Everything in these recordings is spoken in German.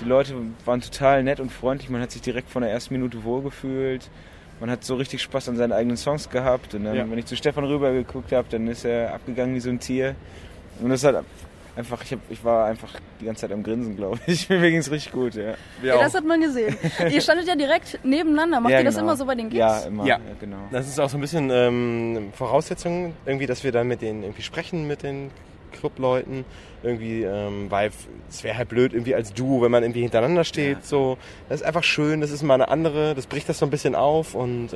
Die Leute waren total nett und freundlich. Man hat sich direkt von der ersten Minute wohlgefühlt. Man hat so richtig Spaß an seinen eigenen Songs gehabt. Und dann, wenn ich zu Stefan rüber geguckt habe, dann ist er abgegangen wie so ein Tier. Und das hat einfach, ich war einfach die ganze Zeit am Grinsen, glaube ich. Mir ging es richtig gut, ja. Ja, das hat man gesehen. Ihr standet ja direkt nebeneinander. Macht ihr das immer so bei den Gigs? Ja, immer. Ja, genau. Das ist auch so ein bisschen Voraussetzung, irgendwie, dass wir dann mit denen irgendwie sprechen, mit den Clubleuten. Irgendwie, weil es wäre halt blöd irgendwie als Duo, wenn man irgendwie hintereinander steht. Ja. So, das ist einfach schön, das ist mal eine andere, das bricht das so ein bisschen auf und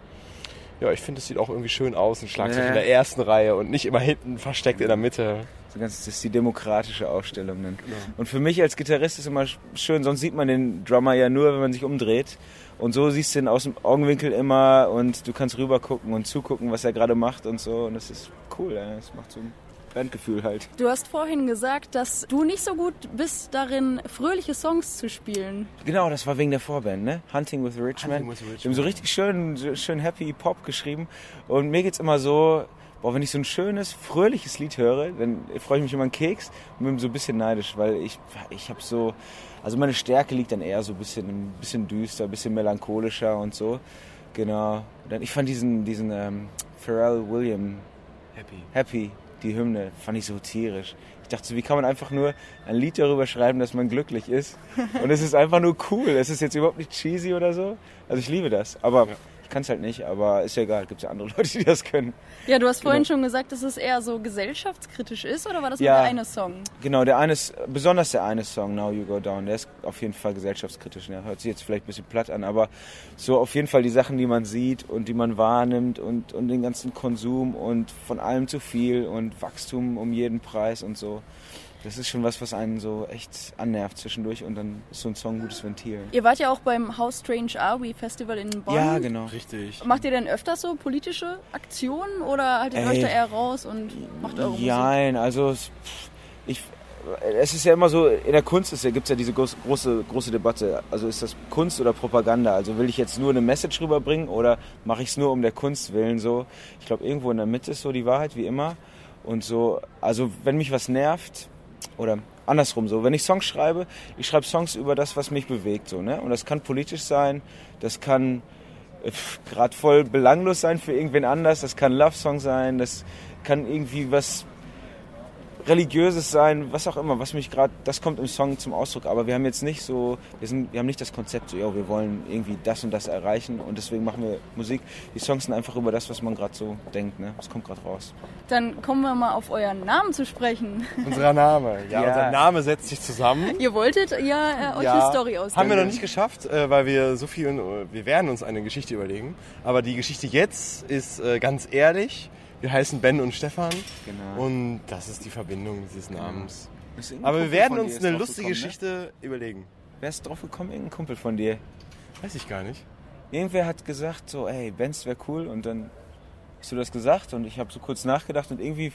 ja, ich finde, es sieht auch irgendwie schön aus, ein Schlagzeug in der ersten Reihe und nicht immer hinten versteckt in der Mitte. Das ist die demokratische Aufstellung dann. Genau. Und für mich als Gitarrist ist immer schön, sonst sieht man den Drummer ja nur, wenn man sich umdreht. Und so siehst du ihn aus dem Augenwinkel immer und du kannst rüber gucken und zugucken, was er gerade macht und so. Und das ist cool, ja. Das macht so ein Bandgefühl halt. Du hast vorhin gesagt, dass du nicht so gut bist darin, fröhliche Songs zu spielen. Genau, das war wegen der Vorband, ne? Hunting with the Rich Man. Wir haben so richtig schön happy Pop geschrieben. Und mir geht's immer so, wenn ich so ein schönes, fröhliches Lied höre, dann freue ich mich immer einen Keks und bin so ein bisschen neidisch, weil ich habe so, also meine Stärke liegt dann eher so ein bisschen düster, ein bisschen melancholischer und so. Genau. Ich fand diesen Pharrell Williams Happy, die Hymne, fand ich so tierisch. Ich dachte so, wie kann man einfach nur ein Lied darüber schreiben, dass man glücklich ist? Und es ist einfach nur cool. Es ist jetzt überhaupt nicht cheesy oder so. Also ich liebe das, aber ich kann es halt nicht, aber ist ja egal, gibt ja andere Leute, die das können. Ja, du hast vorhin schon gesagt, dass es eher so gesellschaftskritisch ist, oder war das nur der eine Song? Genau, besonders der eine Song, Now You Go Down, der ist auf jeden Fall gesellschaftskritisch. Der hört sich jetzt vielleicht ein bisschen platt an, aber so auf jeden Fall die Sachen, die man sieht und die man wahrnimmt und den ganzen Konsum und von allem zu viel und Wachstum um jeden Preis und so. Das ist schon was einen so echt annervt zwischendurch und dann ist so ein Song ein gutes Ventil. Ihr wart ja auch beim How Strange Are We Festival in Bonn. Ja, genau. Richtig. Macht ihr denn öfters so politische Aktionen oder haltet ihr euch da eher raus und macht eure Musik? Nein, also es ist ja immer so, in der Kunst gibt es ja diese große Debatte. Also ist das Kunst oder Propaganda? Also will ich jetzt nur eine Message rüberbringen oder mache ich es nur um der Kunst willen? So, ich glaube, irgendwo in der Mitte ist so die Wahrheit, wie immer. Und so, also wenn mich was nervt, oder andersrum so, wenn ich Songs schreibe, ich schreibe Songs über das, was mich bewegt, so, ne? Und das kann politisch sein, das kann gerade voll belanglos sein für irgendwen anders, das kann ein Love-Song sein, das kann irgendwie was Religiöses sein, was auch immer, was mich gerade, das kommt im Song zum Ausdruck, aber wir haben jetzt nicht so, wir haben nicht das Konzept so, wir wollen irgendwie das und das erreichen und deswegen machen wir Musik. Die Songs sind einfach über das, was man gerade so denkt, ne? Das kommt gerade raus. Dann kommen wir mal auf euren Namen zu sprechen. Unser Name, unser Name setzt sich zusammen. Ihr wolltet euch eine Story ausdenken. Haben wir noch nicht geschafft, weil wir wir werden uns eine Geschichte überlegen, aber die Geschichte jetzt ist ganz ehrlich. Wir heißen Ben und Stefan und das ist die Verbindung dieses Namens. Aber wir werden uns eine lustige Geschichte überlegen. Wer ist drauf gekommen? Irgendein Kumpel von dir? Weiß ich gar nicht. Irgendwer hat gesagt so, ey, Benz wäre cool und dann hast du das gesagt und ich habe so kurz nachgedacht und irgendwie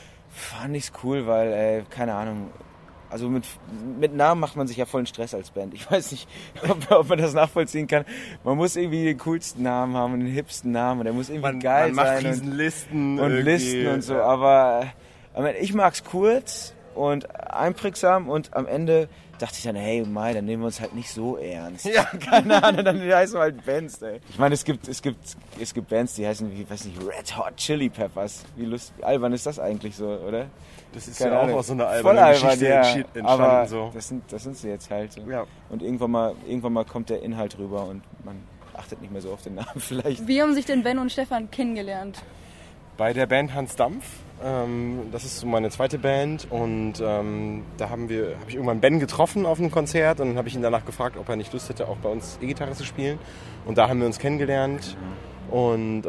fand ich es cool, weil, keine Ahnung, also mit Namen macht man sich ja vollen Stress als Band. Ich weiß nicht, ob man das nachvollziehen kann. Man muss irgendwie den coolsten Namen haben, den hipsten Namen. Und der muss irgendwie geil sein. Man macht Riesenlisten. Und Listen und so. Aber ich mag's kurz und einprägsam. Und am Ende dachte ich dann, hey, dann nehmen wir uns halt nicht so ernst. Ja, keine Ahnung, dann heißen wir halt Bands, ey. Ich meine, es gibt Bands, die heißen, wie, weiß nicht, Red Hot Chili Peppers. Wie albern ist das eigentlich so, oder? Das ist ja auch aus so einer albernen Geschichte entstanden. Aber so. Das sind sie jetzt halt. So. Ja. Und irgendwann mal kommt der Inhalt rüber und man achtet nicht mehr so auf den Namen vielleicht. Wie haben sich denn Ben und Stefan kennengelernt? Bei der Band Hans Dampf. Das ist so meine zweite Band und da habe ich irgendwann Ben getroffen auf einem Konzert und dann habe ich ihn danach gefragt, ob er nicht Lust hätte, auch bei uns E-Gitarre zu spielen. Und da haben wir uns kennengelernt und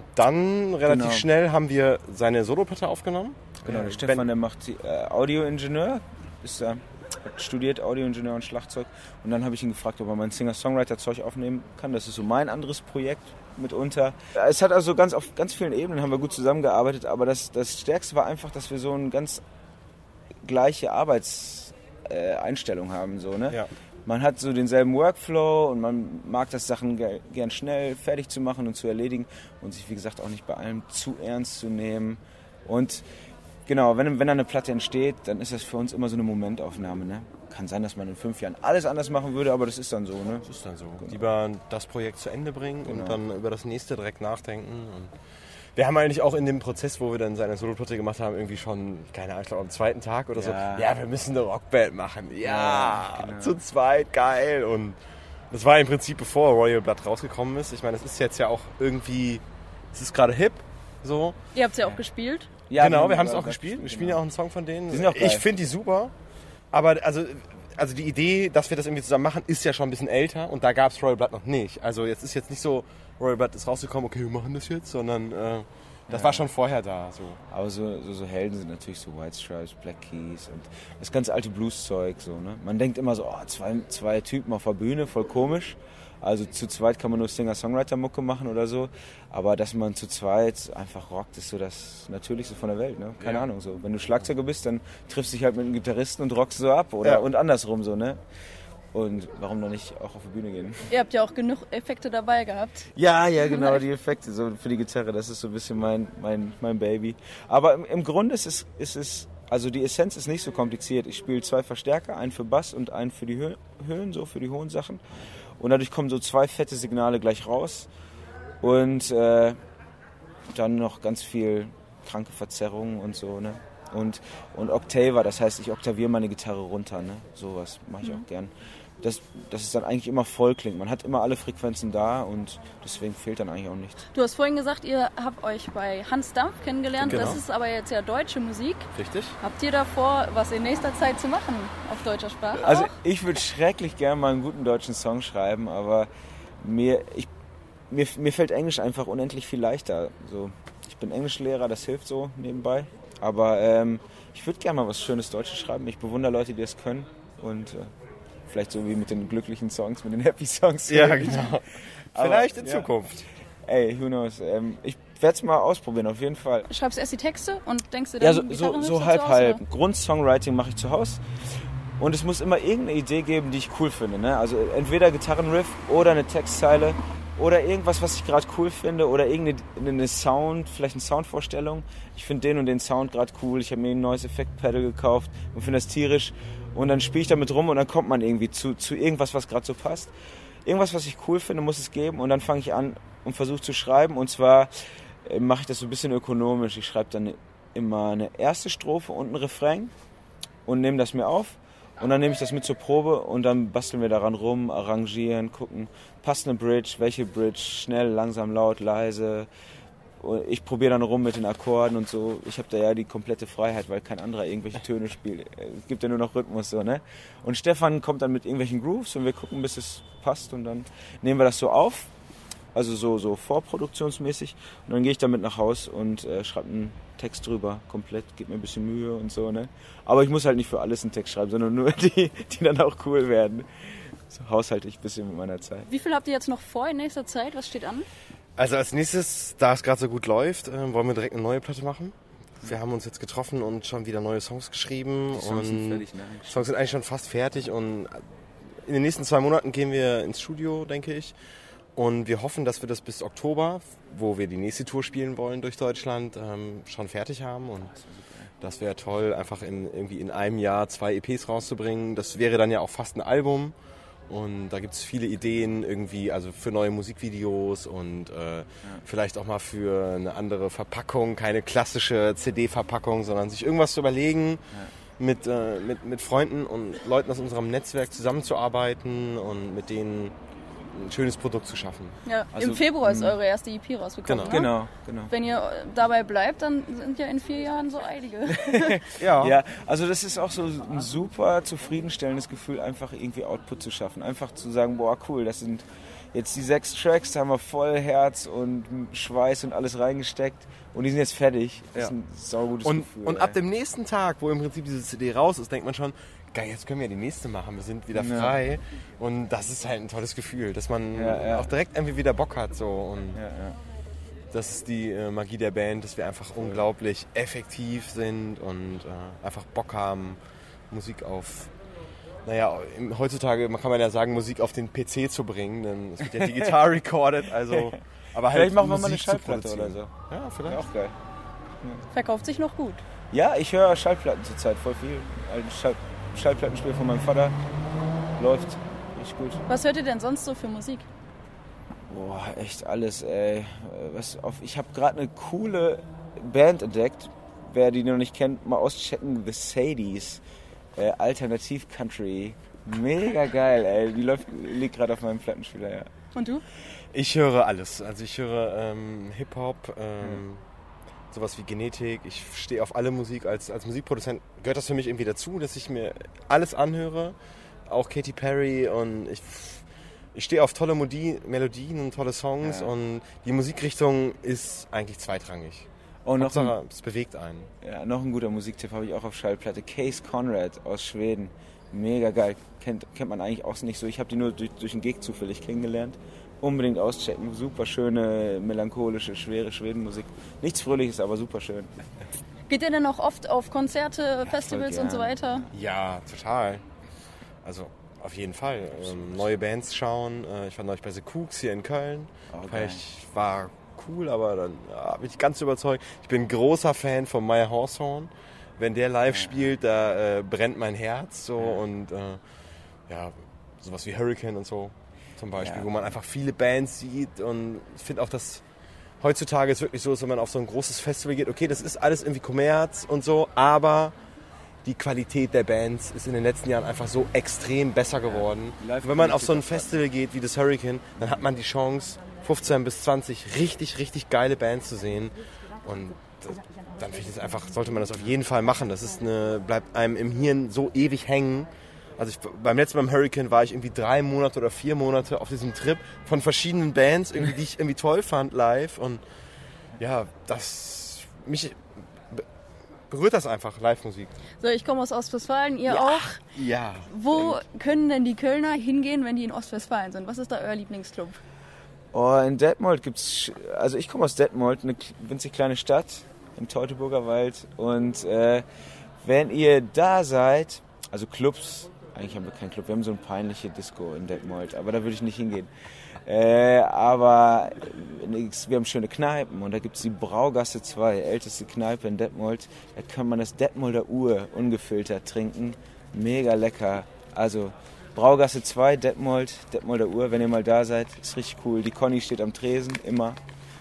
dann relativ schnell haben wir seine Soloplatte aufgenommen. Genau, der Stefan, der macht Audioingenieur, hat studiert Audioingenieur und Schlagzeug und dann habe ich ihn gefragt, ob er mein Singer-Songwriter-Zeug aufnehmen kann. Das ist so mein anderes Projekt mitunter. Es hat also auf ganz vielen Ebenen haben wir gut zusammengearbeitet, aber das Stärkste war einfach, dass wir so eine ganz gleiche Arbeitseinstellung haben. So, ne? Ja. Man hat so denselben Workflow und man mag das, Sachen gern schnell fertig zu machen und zu erledigen und sich, wie gesagt, auch nicht bei allem zu ernst zu nehmen. Und Genau, wenn dann eine Platte entsteht, dann ist das für uns immer so eine Momentaufnahme. Ne? Kann sein, dass man in 5 Jahren alles anders machen würde, aber das ist dann so. Ne? Das ist dann so. Genau. Lieber das Projekt zu Ende bringen Genau. und dann über das nächste direkt nachdenken. Und wir haben eigentlich auch in dem Prozess, wo wir dann seine Solo-Platte gemacht haben, irgendwie schon, keine Ahnung, ich glaube am zweiten Tag oder so, ja, wir müssen eine Rockband machen. Ja, genau. Zu zweit, geil. Und das war im Prinzip, bevor Royal Blood rausgekommen ist. Ich meine, das ist jetzt ja auch irgendwie, es ist gerade hip, so. Ihr habt es ja auch gespielt. Ja, Genau, wir haben es auch gespielt. Wir spielen ja auch einen Song von denen. Die sind auch geil. Ich finde die super. Aber also die Idee, dass wir das irgendwie zusammen machen, ist ja schon ein bisschen älter. Und da gab es Royal Blood noch nicht. Also jetzt ist jetzt nicht so, Royal Blood ist rausgekommen, okay, wir machen das jetzt. Sondern das war schon vorher da. So. Aber so Helden sind natürlich so White Stripes, Black Keys und das ganze alte Blues-Zeug. So, ne? Man denkt immer so, zwei Typen auf der Bühne, voll komisch. Also zu zweit kann man nur Singer-Songwriter-Mucke machen oder so. Aber dass man zu zweit einfach rockt, ist so das Natürlichste von der Welt. Ne? Keine Ahnung. So. Wenn du Schlagzeuger bist, dann triffst du dich halt mit einem Gitarristen und rockst so ab. Oder und andersrum so, ne? Und warum noch nicht auch auf die Bühne gehen? Ihr habt ja auch genug Effekte dabei gehabt. Ja, genau, die Effekte so für die Gitarre. Das ist so ein bisschen mein Baby. Aber im Grunde ist es, also die Essenz ist nicht so kompliziert. Ich spiele 2 Verstärker, einen für Bass und einen für die Höhen, so für die hohen Sachen. Und dadurch kommen so 2 fette Signale gleich raus. Und dann noch ganz viel kranke Verzerrungen und so, ne? Und Octaver, das heißt, ich oktaviere meine Gitarre runter, ne? Sowas mache ich auch gern. Dass es dann eigentlich immer voll klingt. Man hat immer alle Frequenzen da und deswegen fehlt dann eigentlich auch nichts. Du hast vorhin gesagt, ihr habt euch bei Hans Dampf kennengelernt. Genau. Das ist aber jetzt ja deutsche Musik. Richtig? Habt ihr da vor, was in nächster Zeit zu machen auf deutscher Sprache? Also auch? ich würde schrecklich gerne mal einen guten deutschen Song schreiben, aber mir fällt Englisch einfach unendlich viel leichter. So, ich bin Englischlehrer, das hilft so nebenbei. Aber ich würde gerne mal was Schönes Deutsches schreiben. Ich bewundere Leute, die das können. Und vielleicht so wie mit den glücklichen Songs, mit den Happy Songs. Ja, genau. Aber, Vielleicht in Zukunft. Ey, who knows. Ich werde es mal ausprobieren, auf jeden Fall. Schreibst erst die Texte und denkst du Ja, dann so halb. Grundsongwriting mache ich zu Hause. Und es muss immer irgendeine Idee geben, die ich cool finde. Ne? Also entweder Gitarrenriff oder eine Textzeile oder irgendwas, was ich gerade cool finde oder irgendeine vielleicht eine Soundvorstellung. Ich finde den und den Sound gerade cool. Ich habe mir ein neues Effekt-Pedal gekauft und finde das tierisch. Und dann spiele ich damit rum und dann kommt man irgendwie zu irgendwas, was gerade so passt. Irgendwas, was ich cool finde, muss es geben. Und dann fange ich an und versuche zu schreiben. Und zwar mache ich das so ein bisschen ökonomisch. Ich schreibe dann immer eine erste Strophe und einen Refrain und nehme das mir auf. Und dann nehme ich das mit zur Probe und dann basteln wir daran rum, arrangieren, gucken, passt eine Bridge, welche Bridge, schnell, langsam, laut, leise. Und ich probiere dann rum mit den Akkorden und so. Ich habe da ja die komplette Freiheit, weil kein anderer irgendwelche Töne spielt. Es gibt ja nur noch Rhythmus, so, ne? Und Stefan kommt dann mit irgendwelchen Grooves und wir gucken, bis es passt und dann nehmen wir das so auf. Also so vorproduktionsmäßig. Und dann gehe ich damit nach Haus und schreibe einen Text drüber, komplett, gebe mir ein bisschen Mühe und so, ne? Aber ich muss halt nicht für alles einen Text schreiben, sondern nur die dann auch cool werden. So haushalte ich ein bisschen mit meiner Zeit. Wie viel habt ihr jetzt noch vor in nächster Zeit? Was steht an? Also als nächstes, da es gerade so gut läuft, wollen wir direkt eine neue Platte machen. Wir haben uns jetzt getroffen und schon wieder neue Songs geschrieben. Die Songs sind und fertig, ne? Songs sind eigentlich schon fast fertig und in den nächsten 2 Monaten gehen wir ins Studio, denke ich. Und wir hoffen, dass wir das bis Oktober, wo wir die nächste Tour spielen wollen durch Deutschland, schon fertig haben. Und das wäre toll, einfach irgendwie in einem Jahr 2 EPs rauszubringen. Das wäre dann ja auch fast ein Album. Und da gibt es viele Ideen irgendwie, also für neue Musikvideos und vielleicht auch mal für eine andere Verpackung, keine klassische CD-Verpackung, sondern sich irgendwas zu überlegen, mit Freunden und Leuten aus unserem Netzwerk zusammenzuarbeiten und mit denen ein schönes Produkt zu schaffen. Ja, Also, im Februar ist eure erste EP rausgekommen. Genau. Ne? Genau. Wenn ihr dabei bleibt, dann sind ja in 4 Jahren so einige. Ja, also das ist auch so ein super zufriedenstellendes Gefühl, einfach irgendwie Output zu schaffen. Einfach zu sagen, boah, cool, das sind jetzt die 6 Tracks, da haben wir voll Herz und Schweiß und alles reingesteckt und die sind jetzt fertig. Das ist ein saugutes Gefühl. Und ab dem nächsten Tag, wo im Prinzip diese CD raus ist, denkt man schon, geil, jetzt können wir die nächste machen, wir sind wieder frei. Und das ist halt ein tolles Gefühl, dass man auch direkt irgendwie wieder Bock hat. So. Und das ist die Magie der Band, dass wir einfach unglaublich effektiv sind und einfach Bock haben, Musik auf... heutzutage kann man ja sagen, Musik auf den PC zu bringen, denn es wird ja digital recorded, also... Aber vielleicht halt machen wir mal eine Musik zu Schallplatte produzieren. oder so. Ja, vielleicht. Auch geil. Verkauft sich noch gut. Ja, ich höre Schallplatten zurzeit voll viel. Ein Schallplattenspiel von meinem Vater läuft richtig gut. Was hört ihr denn sonst so für Musik? Boah, echt alles, ey. Ich habe gerade eine coole Band entdeckt. Wer die noch nicht kennt, mal auschecken. The Sadies. Alternativ Country. Mega geil, ey. Die liegt gerade auf meinem Plattenspieler, ja. Und du? Ich höre alles. Also ich höre Hip-Hop, sowas wie Genetik. Ich stehe auf alle Musik. Als Musikproduzent gehört das für mich irgendwie dazu, dass ich mir alles anhöre. Auch Katy Perry und ich stehe auf tolle Melodien und tolle Songs und die Musikrichtung ist eigentlich zweitrangig. Und Hauptsache, es bewegt einen. Ja, noch ein guter Musiktipp habe ich auch auf Schallplatte. Case Conrad aus Schweden. Mega geil. Kennt man eigentlich auch nicht so. Ich habe die nur durch einen Gig zufällig kennengelernt. Unbedingt auschecken. Super schöne, melancholische, schwere Schwedenmusik. Nichts Fröhliches, aber super schön. Geht ihr denn auch oft auf Konzerte, Festivals und so weiter? Ja, total. Also auf jeden Fall. Neue Bands schauen. Ich war neulich bei The Kooks hier in Köln. Okay. Ich war cool, aber dann bin ich ganz überzeugt. Ich bin großer Fan von Meyer Hawthorne. Wenn der live spielt, da brennt mein Herz. So und sowas wie Hurricane und so zum Beispiel, wo man einfach viele Bands sieht. Und ich finde auch, dass heutzutage es wirklich so ist, wenn man auf so ein großes Festival geht, okay, das ist alles irgendwie Kommerz und so, aber die Qualität der Bands ist in den letzten Jahren einfach so extrem besser geworden. Wenn man auf so ein Festival geht wie das Hurricane, dann hat man die Chance, 15 bis 20 richtig, richtig geile Bands zu sehen. Und dann finde ich das einfach, sollte man das auf jeden Fall machen. Das ist bleibt einem im Hirn so ewig hängen. Also beim letzten Mal im Hurricane war ich irgendwie 3 Monate oder 4 Monate auf diesem Trip von verschiedenen Bands, irgendwie, die ich irgendwie toll fand live. Und ja, mich berührt das einfach, Live-Musik. So, ich komme aus Ostwestfalen, ihr auch. Ja. Wo können denn die Kölner hingehen, wenn die in Ostwestfalen sind? Was ist da euer Lieblingsclub? Oh, in Detmold gibt's, also ich komme aus Detmold, eine winzig kleine Stadt im Teutoburger Wald. Und wenn ihr da seid, also Clubs, eigentlich haben wir keinen Club, wir haben so eine peinliche Disco in Detmold, aber da würde ich nicht hingehen. Aber wir haben schöne Kneipen und da gibt es die Braugasse 2, älteste Kneipe in Detmold. Da kann man das Detmolder Ur ungefiltert trinken. Mega lecker. Also Braugasse 2, Detmolder Ur, wenn ihr mal da seid, ist richtig cool. Die Conny steht am Tresen, immer.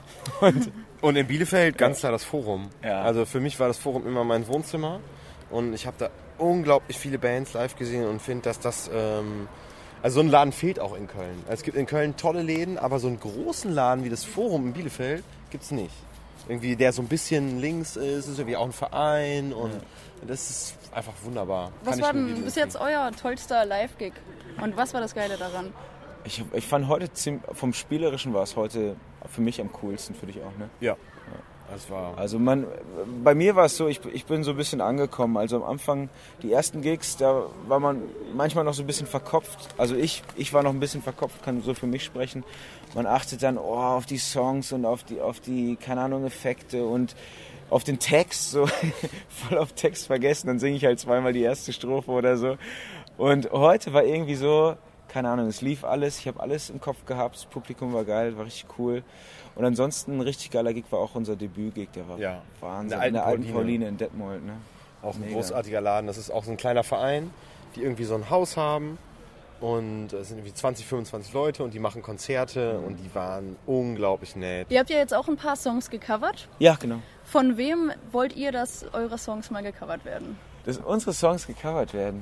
Und in Bielefeld ganz klar das Forum. Ja. Also für mich war das Forum immer mein Wohnzimmer und ich habe da unglaublich viele Bands live gesehen und finde, dass das... Also so ein Laden fehlt auch in Köln. Also es gibt in Köln tolle Läden, aber so einen großen Laden wie das Forum in Bielefeld gibt es nicht. Irgendwie der so ein bisschen links ist irgendwie auch ein Verein und das ist einfach wunderbar. Was war denn bis jetzt euer tollster Live-Gig? Und was war das Geile daran? Ich fand heute vom Spielerischen war es heute für mich am coolsten, für dich auch, ne? Ja. Das war also bei mir war es so, ich bin so ein bisschen angekommen. Also am Anfang, die ersten Gigs, da war man manchmal noch so ein bisschen verkopft. Also ich war noch ein bisschen verkopft, kann so für mich sprechen. Man achtet dann auf die Songs und auf die, keine Ahnung, Effekte und auf den Text, so voll auf Text vergessen. Dann singe ich halt zweimal die erste Strophe oder so. Und heute war irgendwie so, keine Ahnung, es lief alles, ich habe alles im Kopf gehabt, das Publikum war geil, war richtig cool. Und ansonsten ein richtig geiler Gig war auch unser Debüt-Gig, der war Wahnsinn. In der alten Pauline in Detmold. Ne? Auch ein großartiger Laden, das ist auch so ein kleiner Verein, die irgendwie so ein Haus haben und es sind irgendwie 20, 25 Leute und die machen Konzerte und die waren unglaublich nett. Ihr habt ja jetzt auch ein paar Songs gecovert. Ja, genau. Von wem wollt ihr, dass eure Songs mal gecovert werden? Dass unsere Songs gecovert werden?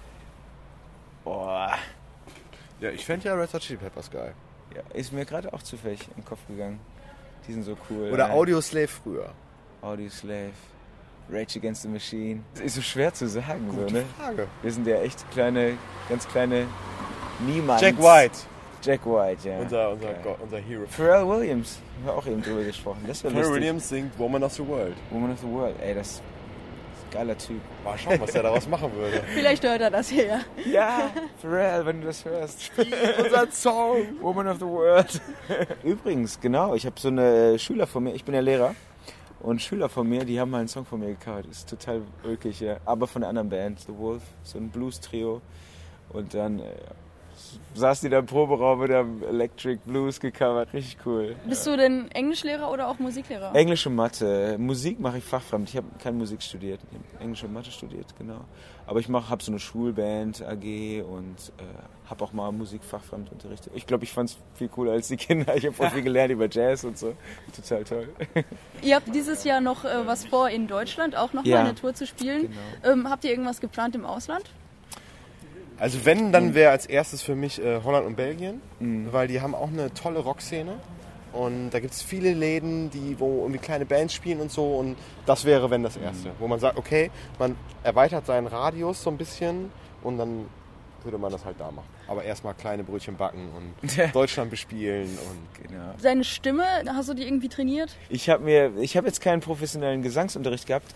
Boah. Ja, ich fände ja Red Hot Chili Peppers geil. Ja, ist mir gerade auch zufällig im Kopf gegangen. Die sind so cool. Oder Audioslave früher. Audioslave, Rage Against the Machine. Das ist so schwer zu sagen. Gute so, ne? Frage. Wir sind ja echt ganz kleine Niemands. Jack White. Jack White, ja. Unser Hero. Pharrell Williams, haben wir auch eben drüber gesprochen. Das Pharrell Williams singt Woman of the World. Woman of the World, ey, das ist ein geiler Typ. Mal schauen, was er daraus machen würde. Vielleicht hört er das hier. Ja, Pharrell, wenn du das hörst. Unser Song. Woman of the World. Übrigens, genau, ich habe so eine Schüler von mir, ich bin ja Lehrer, und Schüler von mir, die haben mal einen Song von mir gecovert. Ist total ulkig, ja. Aber von einer anderen Band, The Wolf, so ein Blues-Trio. Und dann saß die da im Proberaum und haben Electric Blues gecovert. Richtig cool. Bist du denn Englischlehrer oder auch Musiklehrer? Englisch und Mathe. Musik mache ich fachfremd. Ich habe keine Musik studiert. Ich habe Englisch und Mathe studiert, genau. Aber ich habe so eine Schulband, AG und habe auch mal Musik fachfremd unterrichtet. Ich glaube, ich fand es viel cooler als die Kinder. Ich habe voll viel gelernt über Jazz und so. Total toll. Ihr habt dieses Jahr noch was vor in Deutschland, auch noch mal eine Tour zu spielen. Genau. Habt ihr irgendwas geplant im Ausland? Also wenn, dann wäre als erstes für mich Holland und Belgien, weil die haben auch eine tolle Rockszene. Und da gibt es viele Läden, wo irgendwie kleine Bands spielen und so. Und das wäre, wenn, das Erste. Wo man sagt, okay, man erweitert seinen Radius so ein bisschen und dann würde man das halt da machen. Aber erstmal kleine Brötchen backen und Deutschland bespielen. Und genau. Deine Stimme, hast du die irgendwie trainiert? Ich habe jetzt keinen professionellen Gesangsunterricht gehabt.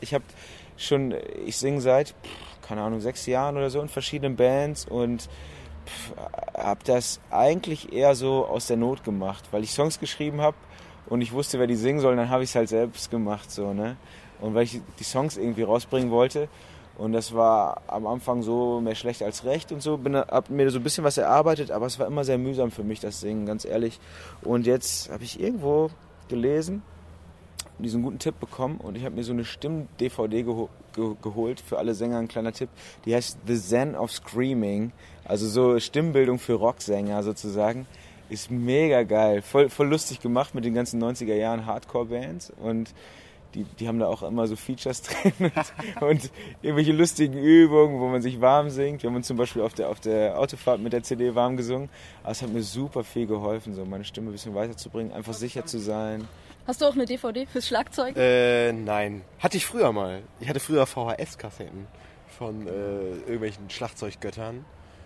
Ich singe seit, keine Ahnung, 6 Jahren oder so in verschiedenen Bands und habe das eigentlich eher so aus der Not gemacht, weil ich Songs geschrieben habe und ich wusste, wer die singen soll, dann habe ich es halt selbst gemacht, so, ne? Und weil ich die Songs irgendwie rausbringen wollte und das war am Anfang so mehr schlecht als recht und so, habe mir so ein bisschen was erarbeitet, aber es war immer sehr mühsam für mich, das Singen, ganz ehrlich. Und jetzt habe ich irgendwo gelesen, diesen guten Tipp bekommen und ich habe mir so eine Stimm-DVD geholt für alle Sänger, ein kleiner Tipp. Die heißt The Zen of Screaming, also so Stimmbildung für Rocksänger sozusagen. Ist mega geil, voll lustig gemacht mit den ganzen 90er Jahren Hardcore-Bands und die haben da auch immer so Features drin und irgendwelche lustigen Übungen, wo man sich warm singt. Wir haben uns zum Beispiel auf der Autofahrt mit der CD warm gesungen, aber es hat mir super viel geholfen, so meine Stimme ein bisschen weiterzubringen, einfach sicher zu sein. Hast du auch eine DVD fürs Schlagzeug? Nein. Hatte ich früher mal. Ich hatte früher VHS-Kassetten von irgendwelchen Schlagzeuggöttern.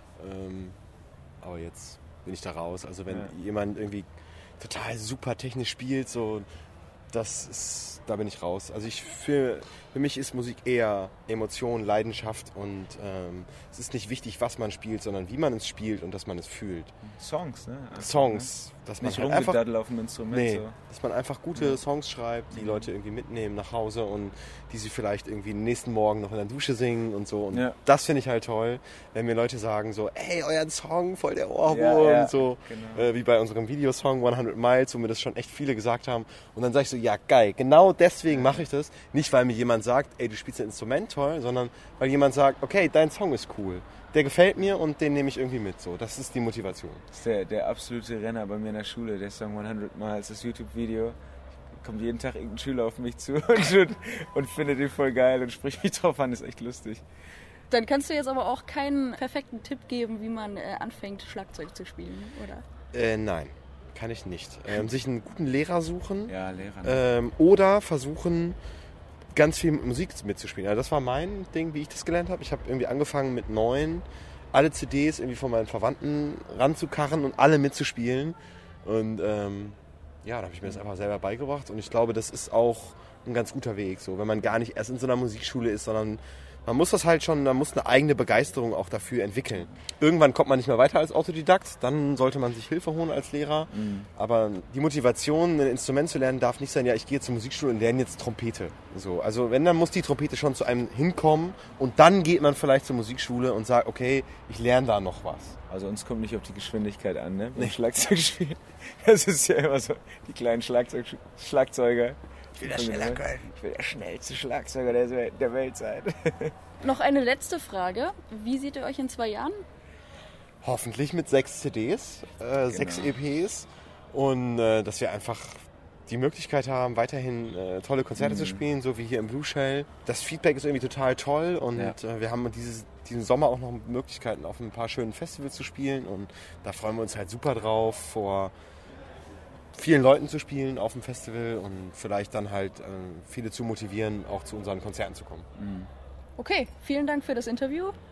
Aber jetzt bin ich da raus. Also wenn jemand irgendwie total super technisch spielt, so, da bin ich raus. Also für mich ist Musik eher Emotion, Leidenschaft und es ist nicht wichtig, was man spielt, sondern wie man es spielt und dass man es fühlt. Songs, ne? Also, Songs. Dass man nicht halt einfach rumgedaddelt auf dem Instrument. Nee, so. dass man einfach gute Songs schreibt, die Leute irgendwie mitnehmen nach Hause und die sie vielleicht irgendwie den nächsten Morgen noch in der Dusche singen und so. Und das finde ich halt toll, wenn mir Leute sagen so, ey, euer Song, voll der Ohrwurm, so genau. Wie bei unserem Videosong 100 Miles, wo mir das schon echt viele gesagt haben. Und dann sage ich so, ja geil, genau deswegen mache ich das. Nicht, weil mir jemand sagt, ey, du spielst ein Instrument toll, sondern weil jemand sagt, okay, dein Song ist cool. Der gefällt mir und den nehme ich irgendwie mit. So, das ist die Motivation. Das ist der absolute Renner bei mir in der Schule, der Song 100 Miles, das YouTube-Video. Kommt jeden Tag irgendein Schüler auf mich zu und findet den voll geil und spricht mich drauf an, ist echt lustig. Dann kannst du jetzt aber auch keinen perfekten Tipp geben, wie man anfängt, Schlagzeug zu spielen, oder? Nein, kann ich nicht. Sich einen guten Lehrer suchen. Ja, Lehrer. Oder versuchen, ganz viel mit Musik mitzuspielen. Also das war mein Ding, wie ich das gelernt habe. Ich habe irgendwie angefangen mit 9, alle CDs irgendwie von meinen Verwandten ranzukarren und alle mitzuspielen. Und dann habe ich mir das einfach selber beigebracht. Und ich glaube, das ist auch ein ganz guter Weg, so, wenn man gar nicht erst in so einer Musikschule ist, sondern man muss das halt schon, man muss eine eigene Begeisterung auch dafür entwickeln. Irgendwann kommt man nicht mehr weiter als Autodidakt, dann sollte man sich Hilfe holen als Lehrer. Aber die Motivation, ein Instrument zu lernen, darf nicht sein, ja, ich gehe zur Musikschule und lerne jetzt Trompete. So, also wenn, dann muss die Trompete schon zu einem hinkommen und dann geht man vielleicht zur Musikschule und sagt, okay, ich lerne da noch was. Also uns kommt nicht auf die Geschwindigkeit an, ne? Beim Schlagzeugspielen. Das ist ja immer so, die kleinen Schlagzeuger. Ich will der schneller können. Ich will der schnellste Schlagzeuger der Welt sein. Noch eine letzte Frage. Wie seht ihr euch in 2 Jahren? Hoffentlich mit 6 CDs, 6 EPs und dass wir einfach die Möglichkeit haben, weiterhin tolle Konzerte zu spielen, so wie hier im Blue Shell. Das Feedback ist irgendwie total toll und wir haben diesen Sommer auch noch Möglichkeiten, auf ein paar schönen Festivals zu spielen und da freuen wir uns halt super drauf, vor vielen Leuten zu spielen auf dem Festival und vielleicht dann halt viele zu motivieren, auch zu unseren Konzerten zu kommen. Okay, vielen Dank für das Interview.